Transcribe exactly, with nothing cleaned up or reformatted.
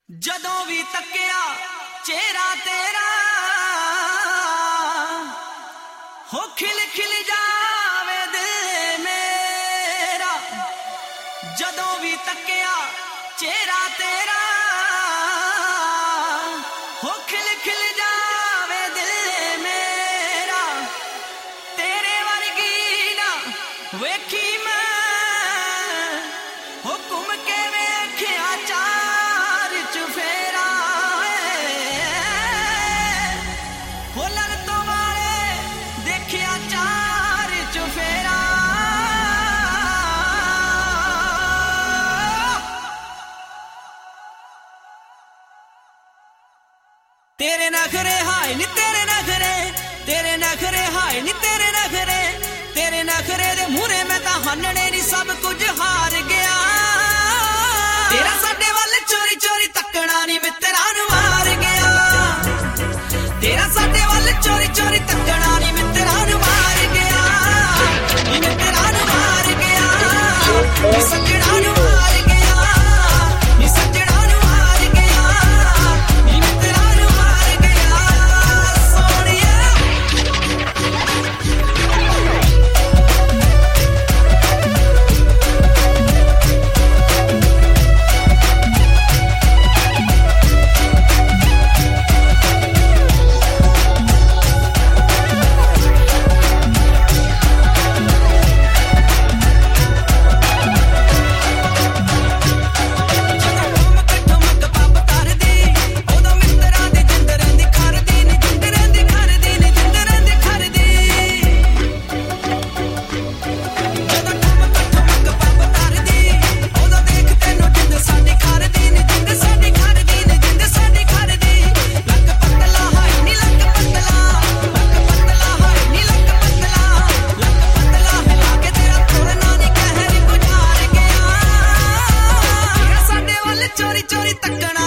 ਜਦੋਂ ਵੀ ਤੱਕਿਆ ਚਿਹਰਾ ਤੇਰਾ ਹੋ ਖਿਲ ਖਿਲ ਜਾਵੇ ਦਿਲ ਮੇਰਾ। ਜਦੋਂ ਵੀ ਤੱਕਿਆ ਚਿਹਰਾ ਤੇਰਾ ਹੋ ਖਿਲ ਖਿਲ ਜਾਵੇ ਦਿਲ ਮੇਰਾ। ਤੇਰੇ ਵਰਗੀ ਨਾ ਵੇਖੀ ਮੈਂ ਹੋ ਘੁੰਮ ਕੇ ਵੇਖਿਆ ਚਾਰ ਚੁਫੇਰਾ। ਹੋ ਲੜ ਤੋਂ ਵਾਲੇ ਦੇਖਿਆ ਚਾਰ ਚੁਫੇਰਾ। तेरे नखरे हाय नी तेरे नखरे, तेरे नखरे हाय नी तेरे नखरे, तेरे नखरे दे मूहरे मैं तां हानने नी सब कुछ हार गया। तेरा साडे वल चोरी चोरी तकना नी मित्तरां नूं मार गया। तेरा साडे वल चोरी चोरी तकना नी मित्तरां नूं मार गया। नी मित्तरां नूं मार गया, नी सज्जणा नूं मार गया, नी सज्जणा नूं मार गया, नी मित्तरां नूं मार गया सोहणिया। चोरी चोरी तकना